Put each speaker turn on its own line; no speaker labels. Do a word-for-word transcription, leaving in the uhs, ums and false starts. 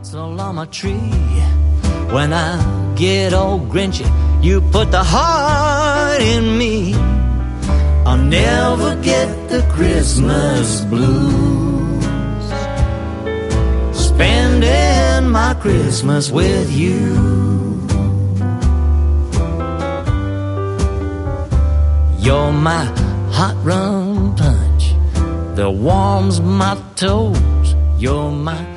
tinsel on my tree. When I get old grinchy, you put the heart in me. I'll never get the Christmas blues, spending my Christmas with you. You're my hot rum punch that warms my toes. You're my